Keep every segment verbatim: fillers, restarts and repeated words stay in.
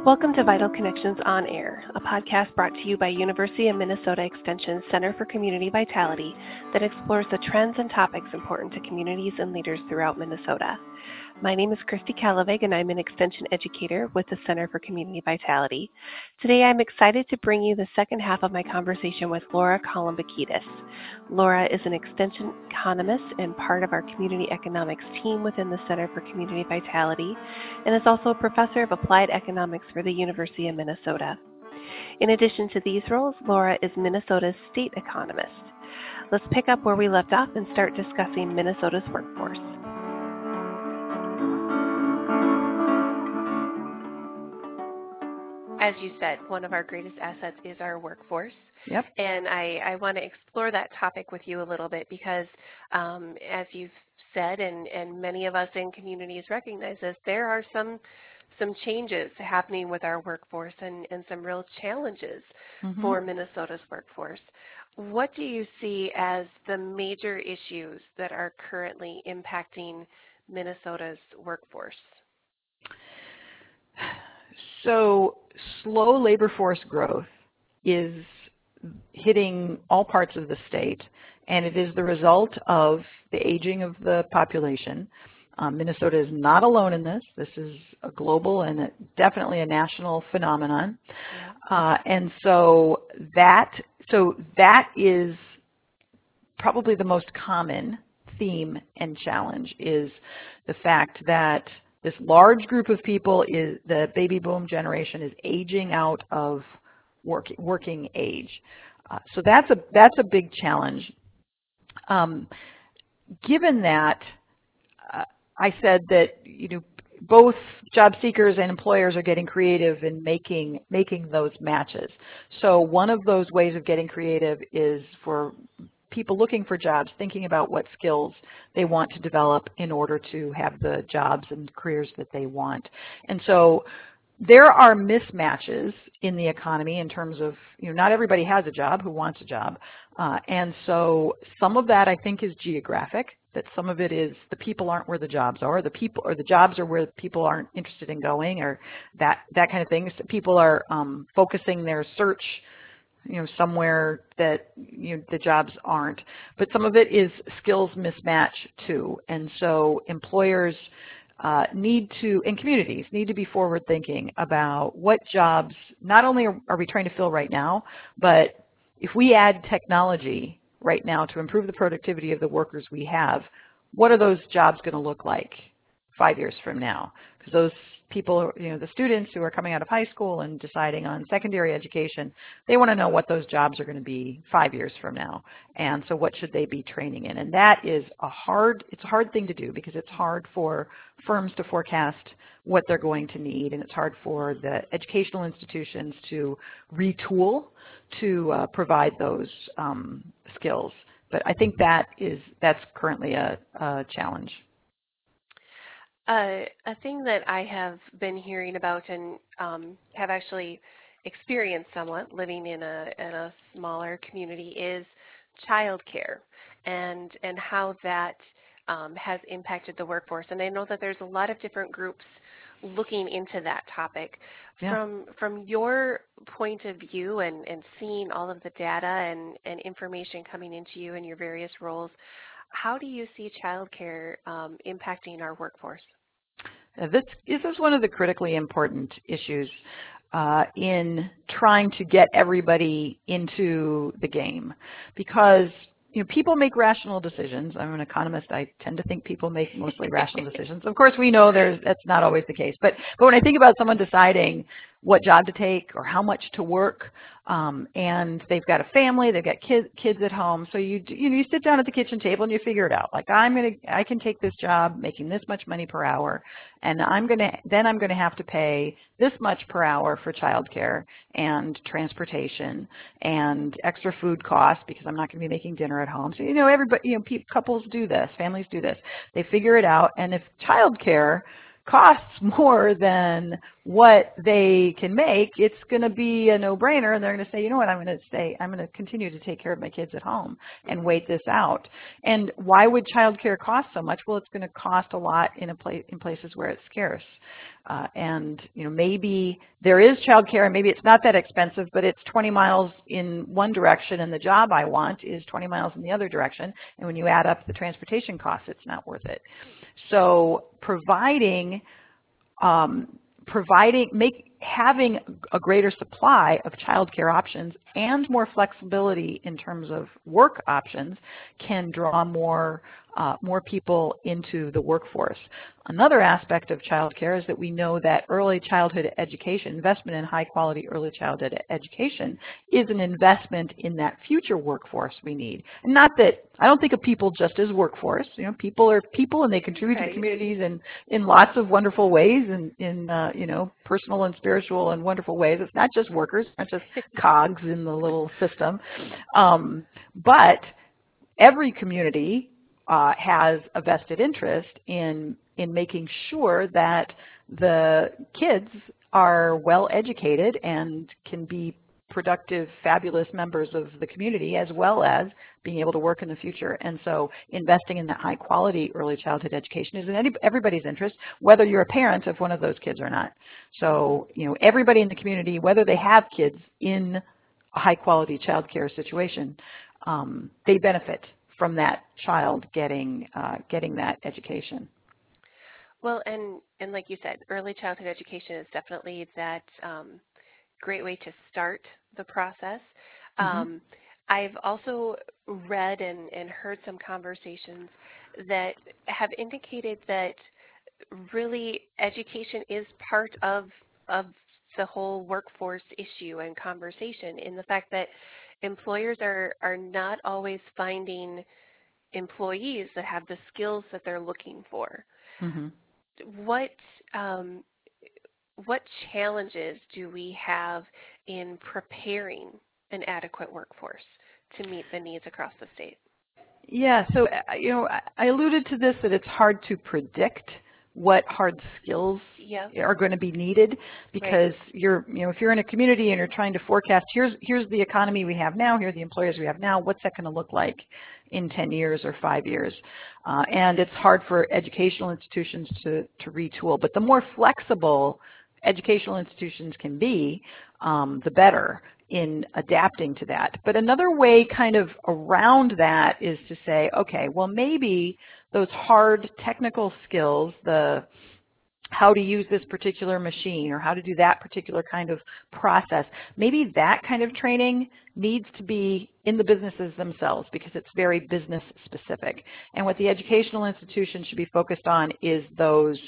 Welcome to Vital Connections On Air, a podcast brought to you by University of Minnesota Extension's Center for Community Vitality that explores the trends and topics important to communities and leaders throughout Minnesota. My name is Christy Calavig, and I'm an Extension educator with the Center for Community Vitality. Today, I'm excited to bring you the second half of my conversation with Laura Kolumbakidis. Laura is an Extension economist and part of our community economics team within the Center for Community Vitality, and is also a professor of applied economics for the University of Minnesota. In addition to these roles, Laura is Minnesota's state economist. Let's pick up where we left off and start discussing Minnesota's workforce. As you said, one of our greatest assets is our workforce. Yep. And I, I want to explore that topic with you a little bit because, um, as you've said, and, and many of us in communities recognize this, there are some some changes happening with our workforce and, and some real challenges mm-hmm. for Minnesota's workforce. What do you see as the major issues that are currently impacting Minnesota's workforce? So slow labor force growth is hitting all parts of the state, and it is the result of the aging of the population. Um, Minnesota is not alone in this. This is a global and a, definitely a national phenomenon. Yeah. Uh, and so that, so that is probably the most common theme and challenge, is the fact that this large group of people, is the baby boom generation, is aging out of work, working age. Uh, so that's a that's a big challenge. Um, given that, uh, I said that you know both job seekers and employers are getting creative in making making those matches. So one of those ways of getting creative is for people looking for jobs, thinking about what skills they want to develop in order to have the jobs and careers that they want. And so there are mismatches in the economy in terms of, you know, not everybody has a job who wants a job. Uh, and so some of that, I think, is geographic, that some of it is the people aren't where the jobs are, the people or the jobs are where people aren't interested in going, or that, that kind of thing. So people are um, focusing their search you know, somewhere that you know, the jobs aren't. But some of it is skills mismatch too. And so employers uh, need to, and communities need to be forward thinking about what jobs not only are, are we trying to fill right now, but if we add technology right now to improve the productivity of the workers we have, what are those jobs going to look like five years from now? Because those people, you know, the students who are coming out of high school and deciding on secondary education, they want to know what those jobs are going to be five years from now. And so what should they be training in? And that is a hard, it's a hard thing to do because it's hard for firms to forecast what they're going to need, and it's hard for the educational institutions to retool to uh, provide those um, skills. But I think that is, that's currently a, a challenge. Uh, a thing that I have been hearing about and um, have actually experienced somewhat living in a in a smaller community is childcare and and how that um, has impacted the workforce. And I know that there's a lot of different groups looking into that topic. Yeah. From from your point of view and, and seeing all of the data and, and information coming into you in your various roles, how do you see childcare um, impacting our workforce? Uh, this, this is one of the critically important issues uh, in trying to get everybody into the game, because you know, people make rational decisions. I'm an economist. I tend to think people make mostly rational decisions. Of course, we know there's, that's not always the case. But, but when I think about someone deciding what job to take or how much to work, um, and they've got a family, they've got kids, kids at home, so you you know you sit down at the kitchen table and you figure it out. Like I'm gonna, I can take this job making this much money per hour, and I'm gonna then I'm gonna have to pay this much per hour for childcare and transportation and extra food costs because I'm not going to be making dinner at home. So you know everybody, you know, pe- couples do this, families do this. They figure it out, and if childcare costs more than what they can make, it's going to be a no-brainer, and they're going to say, you know what, I'm going to stay, I'm going to continue to take care of my kids at home and wait this out. And why would childcare cost so much? Well, it's going to cost a lot in a place in places where it's scarce. Uh, and you know, maybe there is childcare, and maybe it's not that expensive, but it's twenty miles in one direction, and the job I want is twenty miles in the other direction. And when you add up the transportation costs, it's not worth it. So providing, um, providing, make having a greater supply of childcare options and more flexibility in terms of work options can draw more uh, more people into the workforce. Another aspect of childcare is that we know that early childhood education, investment in high quality early childhood education, is an investment in that future workforce we need. And not that, I don't think of people just as workforce. You know, people are people, and they contribute right. to the communities in, in lots of wonderful ways, and in, uh, you know, personal and spiritual and wonderful ways. It's not just workers, it's not just cogs in the little system. Um, but every community uh, has a vested interest in in making sure that the kids are well educated and can be productive, fabulous members of the community, as well as being able to work in the future. And so investing in that high quality early childhood education is in any, everybody's interest, whether you're a parent of one of those kids or not. So, you know, everybody in the community, whether they have kids in a high quality child care situation, um, they benefit from that child getting, uh, getting that education. Well, and, and like you said, early childhood education is definitely that um, great way to start the process. Mm-hmm. Um, I've also read and, and heard some conversations that have indicated that really education is part of, of the whole workforce issue and conversation, in the fact that employers are, are not always finding employees that have the skills that they're looking for. Mm-hmm. What um, what challenges do we have in preparing an adequate workforce to meet the needs across the state? Yeah, so you know, I alluded to this, that it's hard to predict what hard skills yep. are going to be needed, because right. you're, you know, if you're in a community and you're trying to forecast, here's here's the economy we have now, here are the employers we have now, what's that going to look like in ten years or five years? Uh, and it's hard for educational institutions to, to retool. But the more flexible educational institutions can be, um, the better in adapting to that. But another way kind of around that is to say, okay, well, maybe those hard technical skills, the how to use this particular machine or how to do that particular kind of process, maybe that kind of training needs to be in the businesses themselves, because it's very business specific. And what the educational institution should be focused on is those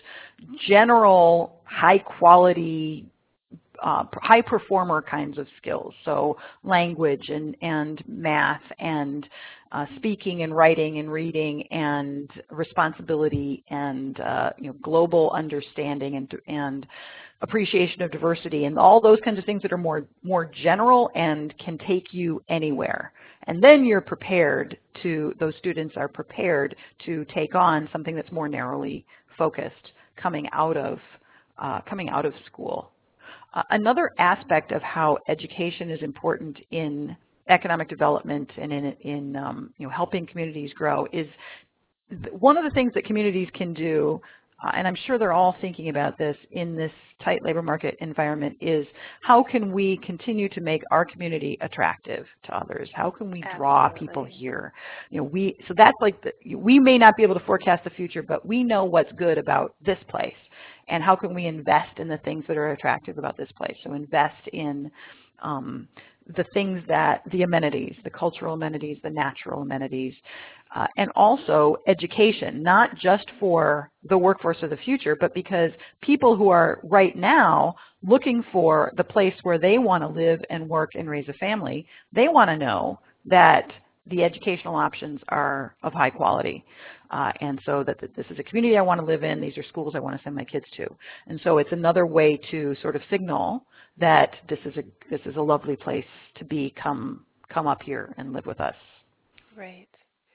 general high quality Uh, high performer kinds of skills, so language and, and math and uh, speaking and writing and reading and responsibility and uh, you know, global understanding and, and appreciation of diversity, and all those kinds of things that are more, more general and can take you anywhere. And then you're prepared to, those students are prepared to take on something that's more narrowly focused coming out of, uh, coming out of school. Uh, another aspect of how education is important in economic development and in, in um, you know, helping communities grow is th- one of the things that communities can do, uh, and I'm sure they're all thinking about this in this tight labor market environment, is how can we continue to make our community attractive to others? How can we draw Absolutely. people here? You know, we, so that's like, the, we may not be able to forecast the future, but we know what's good about this place. And how can we invest in the things that are attractive about this place? So invest in um, the things that, the amenities, the cultural amenities, the natural amenities, uh, and also education, not just for the workforce of the future, but because people who are right now looking for the place where they want to live and work and raise a family, they want to know that the educational options are of high quality. Uh, and so that this is a community I want to live in, these are schools I want to send my kids to. And so it's another way to sort of signal that this is a, this is a lovely place to be, come, come up here and live with us. Right.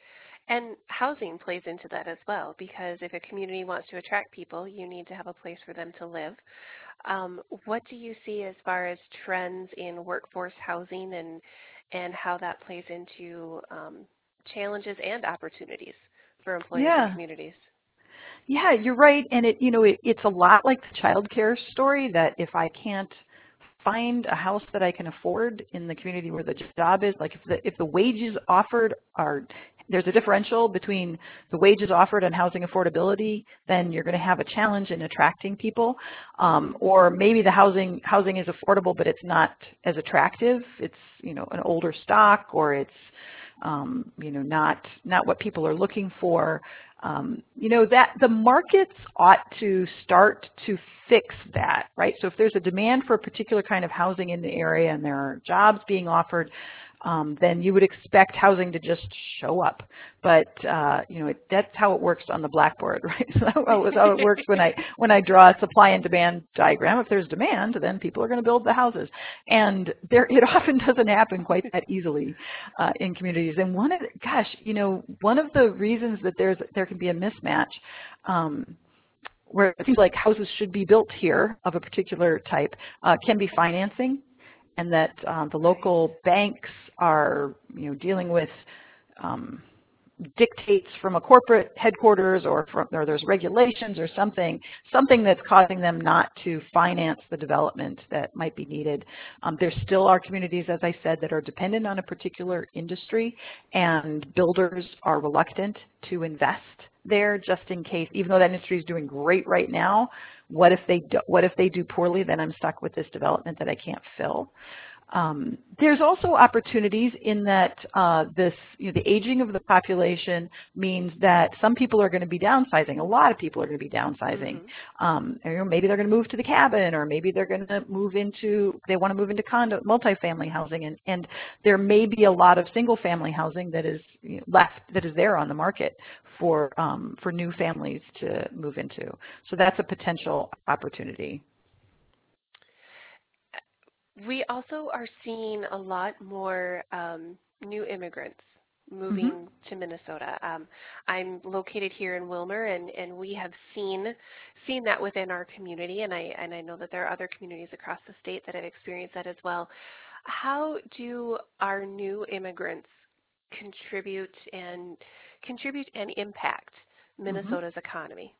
And housing plays into that as well, because if a community wants to attract people, you need to have a place for them to live. Um, what do you see as far as trends in workforce housing and and how that plays into um, challenges and opportunities for employers and Yeah. communities? Yeah, you're right. And it, you know, it, it's a lot like the child care story that if I can't find a house that I can afford in the community where the job is, like if the, if the wages offered are, there's a differential between the wages offered and housing affordability, then you're going to have a challenge in attracting people. Um, or maybe the housing, housing is affordable, but it's not as attractive. It's, you know, an older stock, or it's, um, you know, not, not what people are looking for. Um, you know, that the markets ought to start to fix that, right? So if there's a demand for a particular kind of housing in the area and there are jobs being offered, um, then you would expect housing to just show up. But uh, you know, it, that's how it works on the blackboard, right? So that's how it works when I when I draw a supply and demand diagram. If there's demand, then people are going to build the houses, and there it often doesn't happen quite that easily uh, in communities. And one of the, gosh, you know, one of the reasons that there's there can be a mismatch. Um, where it seems like houses should be built here of a particular type, uh, can be financing, and that um, the local banks are, you know, dealing with um, dictates from a corporate headquarters, or from, or there's regulations or something, something that's causing them not to finance the development that might be needed. Um, there still are communities, as I said, that are dependent on a particular industry, and builders are reluctant to invest there just in case, even though that industry is doing great right now, what if they do, what if they do poorly? Then I'm stuck with this development that I can't fill. Um, there's also opportunities in that uh, this, you know, the aging of the population means that some people are going to be downsizing. A lot of people are going to be downsizing. Mm-hmm. Um, you know, maybe they're going to move to the cabin, or maybe they're going to move into, they want to move into condo, multifamily housing, and, and there may be a lot of single-family housing that is, you know, left, that is there on the market for um, for new families to move into. So that's a potential opportunity. We also are seeing a lot more um, new immigrants Mm-hmm. moving to Minnesota. Um, I'm located here in Wilmer, and, and we have seen seen that within our community, and I and I know that there are other communities across the state that have experienced that as well. How do our new immigrants contribute and contribute and impact Mm-hmm. Minnesota's economy?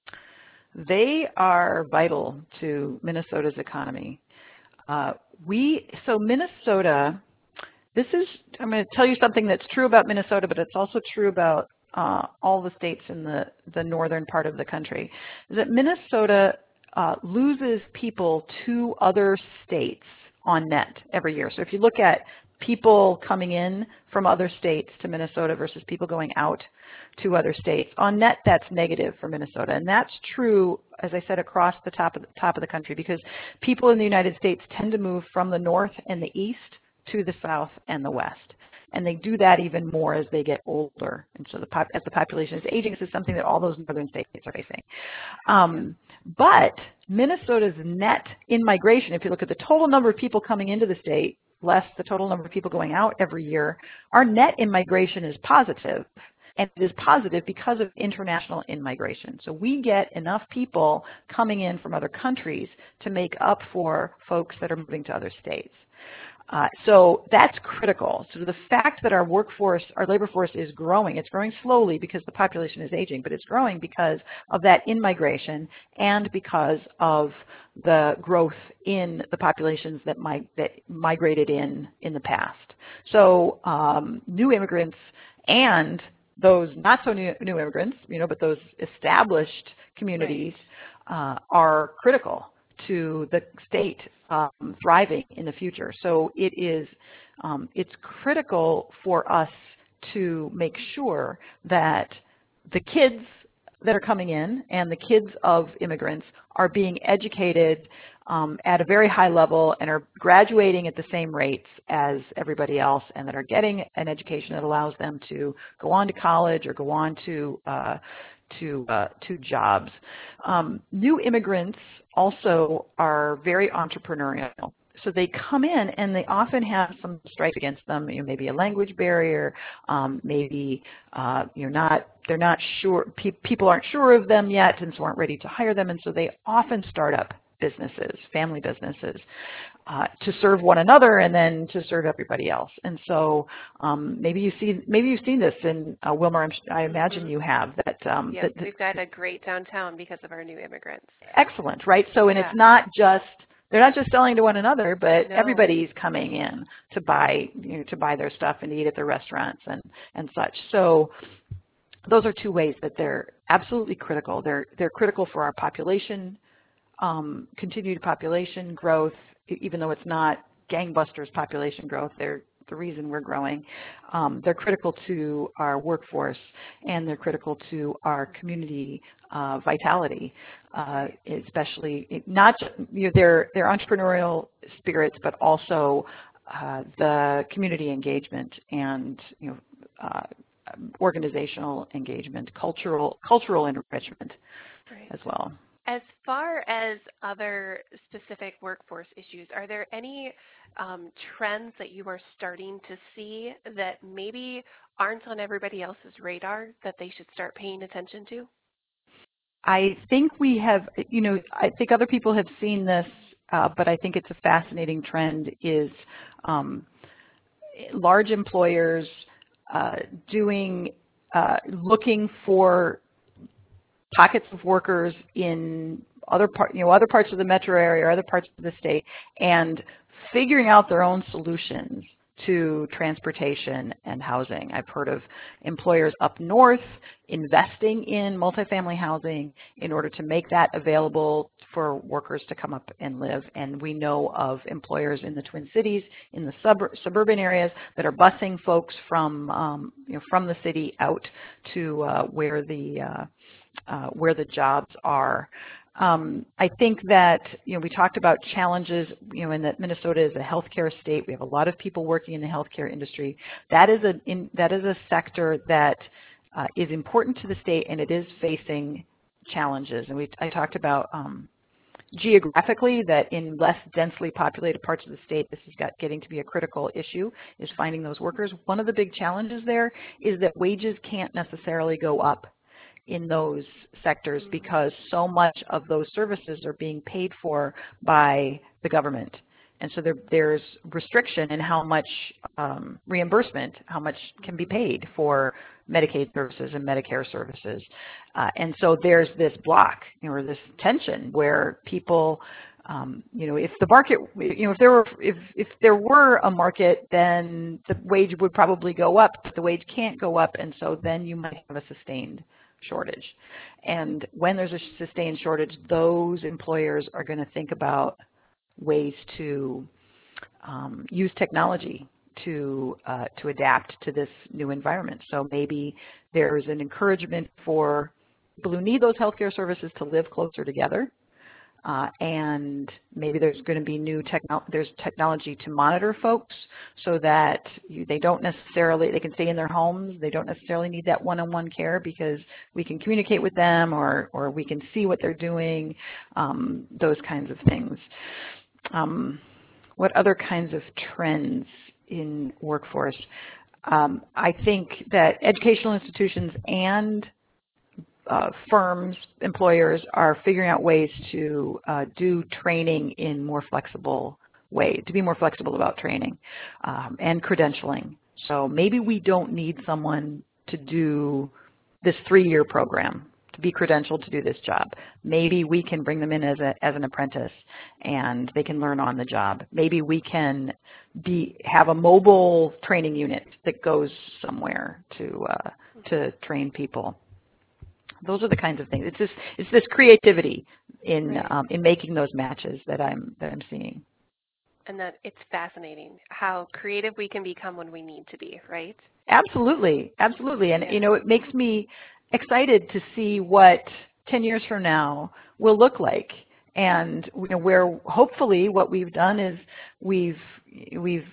They are vital to Minnesota's economy. Uh, we so Minnesota. This is I'm going to tell you something that's true about Minnesota, but it's also true about uh, all the states in the the northern part of the country. Is that Minnesota uh, loses people to other states on net every year. So if you look at people coming in from other states to Minnesota versus people going out to other states, on net that's negative for Minnesota, and that's true, as I said, across the top of the top of the country, because people in the United States tend to move from the north and the east to the south and the west. And they do that even more as they get older. And so the pop, as the population is aging, this is something that all those northern states are facing. Um, but Minnesota's net in-migration, if you look at the total number of people coming into the state, less the total number of people going out every year, our net in-migration is positive. And it is positive because of international in-migration. So we get enough people coming in from other countries to make up for folks that are moving to other states. Uh, so that's critical. So the fact that our workforce, our labor force is growing, it's growing slowly because the population is aging, but it's growing because of that in-migration and because of the growth in the populations that, mig that migrated in in the past. So um, new immigrants and those not so new, new immigrants, you know, but those established communities uh, are critical to the state um, thriving in the future. So it is, um, it's critical for us to make sure that the kids that are coming in and the kids of immigrants are being educated um, at a very high level and are graduating at the same rates as everybody else, and that are getting an education that allows them to go on to college or go on to uh, to uh, to jobs. Um, new immigrants also are very entrepreneurial, so they come in and they often have some strikes against them, you know, maybe a language barrier, um, maybe uh, you're not, they're not sure, pe people aren't sure of them yet and so aren't ready to hire them, and so they often start up businesses, family businesses, uh, to serve one another and then to serve everybody else. And so um, maybe you see, maybe you've seen this in uh, Wilmer. I'm, I imagine Mm-hmm. you have that. Um, yes, that, that, we've got a great downtown because of our new immigrants. Excellent, right? So, and yeah. it's not just they're not just selling to one another, but no. everybody's coming in to buy, you know, to buy their stuff and eat at their restaurants and and such. So those are two ways that they're absolutely critical. They're they're critical for our population, um, continued population growth, even though it's not gangbusters population growth. They're the reason we're growing. Um, they're critical to our workforce, and they're critical to our community uh, vitality, uh, especially not just, you know, their their entrepreneurial spirits, but also uh, the community engagement and, you know, uh, organizational engagement, cultural cultural enrichment right. as well. As far as other specific workforce issues, are there any um, trends that you are starting to see that maybe aren't on everybody else's radar that they should start paying attention to? I think we have, you know, I think other people have seen this, uh, but I think it's a fascinating trend is um, large employers uh, doing, uh, looking for pockets of workers in other part, you know, other parts of the metro area or other parts of the state, and figuring out their own solutions to transportation and housing. I've heard of employers up north investing in multifamily housing in order to make that available for workers to come up and live. And we know of employers in the Twin Cities, in the sub suburban areas, that are busing folks from, um, you know, from the city out to uh, where the uh, Uh, where the jobs are. Um, I think that, you know, we talked about challenges, you know, in that Minnesota is a healthcare state. We have a lot of people working in the healthcare industry. That is a, in, that is a sector that uh, is important to the state, and it is facing challenges. And we, I talked about um, geographically that in less densely populated parts of the state, this is got, getting to be a critical issue, is finding those workers. One of the big challenges there is that wages can't necessarily go up in those sectors because so much of those services are being paid for by the government. And so there, there's restriction in how much um, reimbursement, how much can be paid for Medicaid services and Medicare services. Uh, and so there's this block, you know, or this tension where people, um, you know, if the market, you know, if there were, if, if there were a market, then the wage would probably go up, but the wage can't go up, and so then you might have a sustained shortage. And when there's a sustained shortage, those employers are going to think about ways to um, use technology to uh, to adapt to this new environment. So maybe there's an encouragement for people who need those healthcare services to live closer together. Uh, and maybe there's going to be new techno there's technology to monitor folks so that you, they don't necessarily, they can stay in their homes. They don't necessarily need that one-on-one care because we can communicate with them, or, or we can see what they're doing, um, those kinds of things. Um, what other kinds of trends in workforce? Um, I think that educational institutions and Uh, firms, employers are figuring out ways to uh, do training in more flexible ways, to be more flexible about training um, and credentialing. So maybe we don't need someone to do this three-year program to be credentialed to do this job. Maybe we can bring them in as, a, as an apprentice and they can learn on the job. Maybe we can be, have a mobile training unit that goes somewhere to, uh, to train people. Those are the kinds of things. It's this, it's this creativity in right. um, in making those matches that I'm that I'm seeing. And that it's fascinating how creative we can become when we need to be, right? Absolutely, absolutely. And yeah. you know, it makes me excited to see what ten years from now will look like. And you know, where hopefully what we've done is we've we've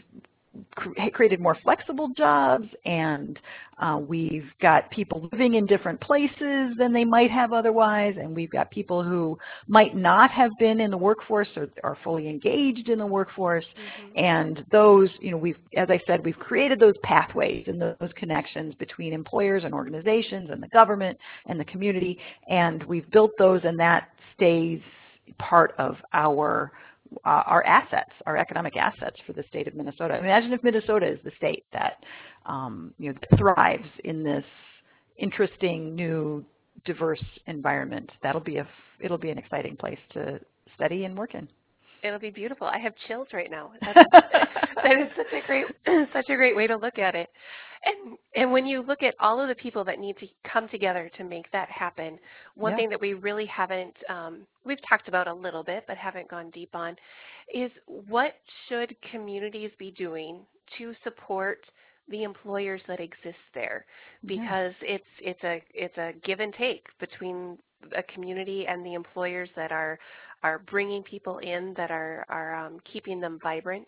created more flexible jobs, and uh, we've got people living in different places than they might have otherwise, and we've got people who might not have been in the workforce or are fully engaged in the workforce. Mm-hmm. And those, you know, we've, as I said, we've created those pathways and those connections between employers and organizations and the government and the community, and we've built those, and that stays part of our Uh, our assets, our economic assets for the state of Minnesota. Imagine if Minnesota is the state that, um, you know, thrives in this interesting, new, diverse environment. That'll be a, it'll be an exciting place to study and work in. It'll be beautiful. I have chills right now. That's, that is such a great, such a great way to look at it. And and when you look at all of the people that need to come together to make that happen, one yeah. thing that we really haven't, um, we've talked about a little bit, but haven't gone deep on, is what should communities be doing to support the employers that exist there? Because yeah. it's it's a it's a give and take between a community and the employers that are are bringing people in, that are are um, keeping them vibrant.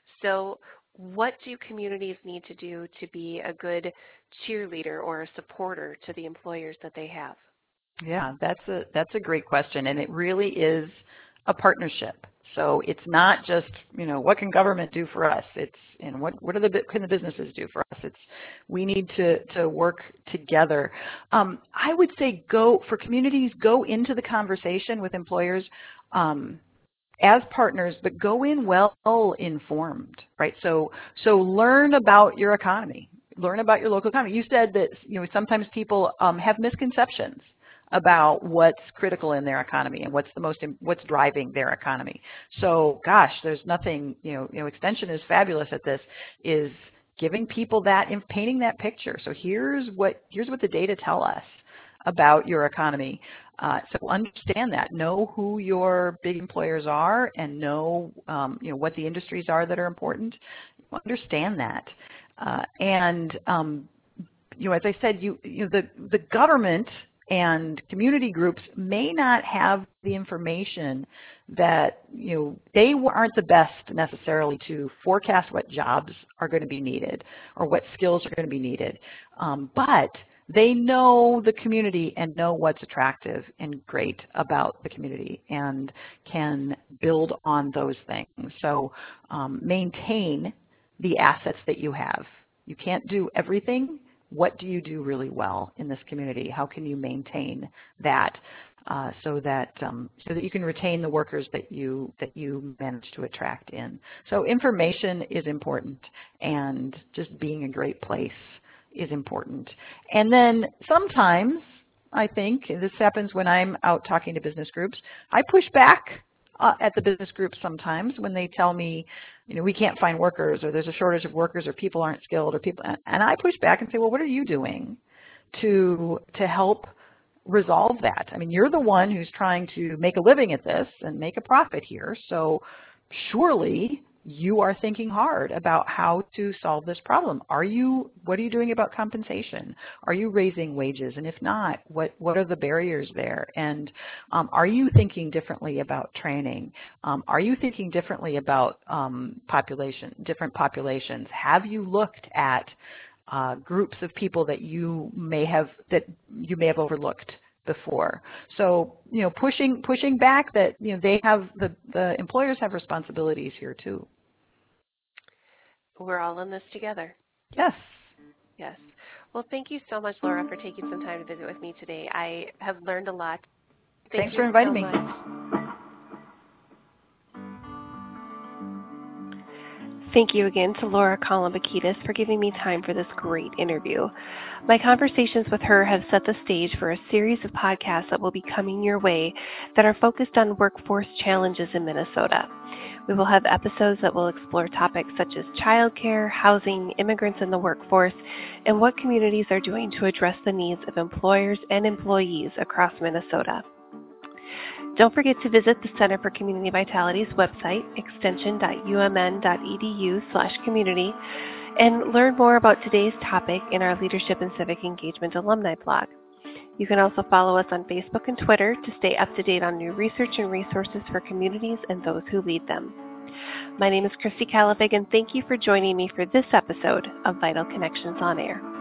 So what do communities need to do to be a good cheerleader or a supporter to the employers that they have? Yeah, that's a that's a great question, and it really is a partnership. So it's not just, you know, what can government do for us? It's, you know, what what are the can the businesses do for us? It's we need to to work together. Um, I would say go for communities, go into the conversation with employers um, as partners, but go in well informed, right? So so learn about your economy, learn about your local economy. You said that, you know, sometimes people um, have misconceptions about what's critical in their economy and what's the most, what's driving their economy. So, gosh, there's nothing, you know, you know, Extension is fabulous at this, is giving people that, painting that picture. So here's what, here's what the data tell us about your economy. Uh, so understand that, know who your big employers are, and know, um, you know, what the industries are that are important. Understand that, uh, and um, you know, as I said, you, you know, the the government and community groups may not have the information that, you know, they aren't the best necessarily to forecast what jobs are going to be needed or what skills are going to be needed. Um, but they know the community and know what's attractive and great about the community and can build on those things. So um, maintain the assets that you have. You can't do everything. What do you do really well in this community? How can you maintain that uh, so that um, so that you can retain the workers that you that you manage to attract in? So information is important, and just being a great place is important. And then sometimes, I think, this happens when I'm out talking to business groups, I push back Uh, at the business groups sometimes when they tell me, you know, we can't find workers, or there's a shortage of workers, or people aren't skilled, or people, and I push back and say, well, what are you doing to to help resolve that? I mean, you're the one who's trying to make a living at this and make a profit here, so surely you are thinking hard about how to solve this problem. Are you, what are you doing about compensation? Are you raising wages? And if not, what, what are the barriers there? And um, are you thinking differently about training? Um, are you thinking differently about um, population, different populations? Have you looked at uh, groups of people that you may have, that you may have overlooked before? So, you know, pushing pushing back that, you know, they have, the, the employers have responsibilities here too. We're all in this together. Yes. Yes. Well, thank you so much, Laura, for taking some time to visit with me today. I have learned a lot. Thank Thanks for inviting so me. Much. Thank you again to Laura Kolombakidis for giving me time for this great interview. My conversations with her have set the stage for a series of podcasts that will be coming your way that are focused on workforce challenges in Minnesota. We will have episodes that will explore topics such as childcare, housing, immigrants in the workforce, and what communities are doing to address the needs of employers and employees across Minnesota. Don't forget to visit the Center for Community Vitality's website, extension dot u m n dot e d u slash community, and learn more about today's topic in our Leadership and Civic Engagement alumni blog. You can also follow us on Facebook and Twitter to stay up to date on new research and resources for communities and those who lead them. My name is Christy Calavig, and thank you for joining me for this episode of Vital Connections on Air.